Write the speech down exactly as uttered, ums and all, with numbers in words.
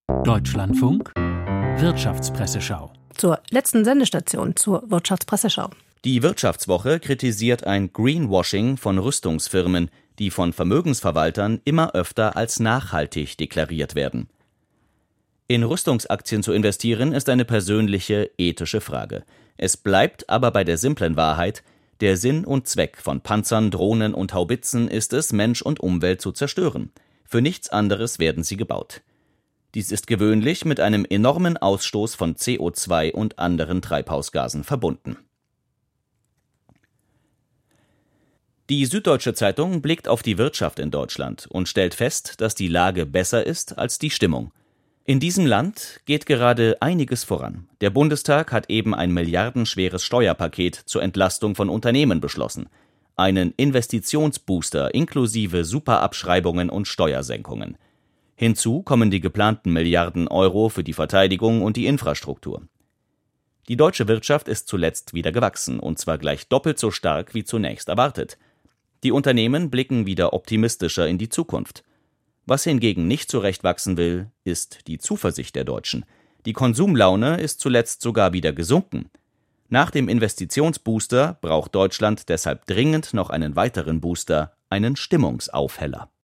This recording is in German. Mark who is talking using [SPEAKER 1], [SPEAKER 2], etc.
[SPEAKER 1] Deutschlandfunk Wirtschaftspresseschau.
[SPEAKER 2] Zur letzten Sendestation zur Wirtschaftspresseschau.
[SPEAKER 3] Die Wirtschaftswoche kritisiert ein Greenwashing von Rüstungsfirmen, die von Vermögensverwaltern immer öfter als nachhaltig deklariert werden. In Rüstungsaktien zu investieren ist eine persönliche, ethische Frage. Es bleibt aber bei der simplen Wahrheit: Der Sinn und Zweck von Panzern, Drohnen und Haubitzen ist es, Mensch und Umwelt zu zerstören. Für nichts anderes werden sie gebaut. Dies ist gewöhnlich mit einem enormen Ausstoß von C O zwei und anderen Treibhausgasen verbunden. Die Süddeutsche Zeitung blickt auf die Wirtschaft in Deutschland und stellt fest, dass die Lage besser ist als die Stimmung. In diesem Land geht gerade einiges voran. Der Bundestag hat eben ein milliardenschweres Steuerpaket zur Entlastung von Unternehmen beschlossen. Einen Investitionsbooster inklusive Superabschreibungen und Steuersenkungen. Hinzu kommen die geplanten Milliarden Euro für die Verteidigung und die Infrastruktur. Die deutsche Wirtschaft ist zuletzt wieder gewachsen, und zwar gleich doppelt so stark wie zunächst erwartet. Die Unternehmen blicken wieder optimistischer in die Zukunft. Was hingegen nicht zurecht wachsen will, ist die Zuversicht der Deutschen. Die Konsumlaune ist zuletzt sogar wieder gesunken. Nach dem Investitionsbooster braucht Deutschland deshalb dringend noch einen weiteren Booster, einen Stimmungsaufheller.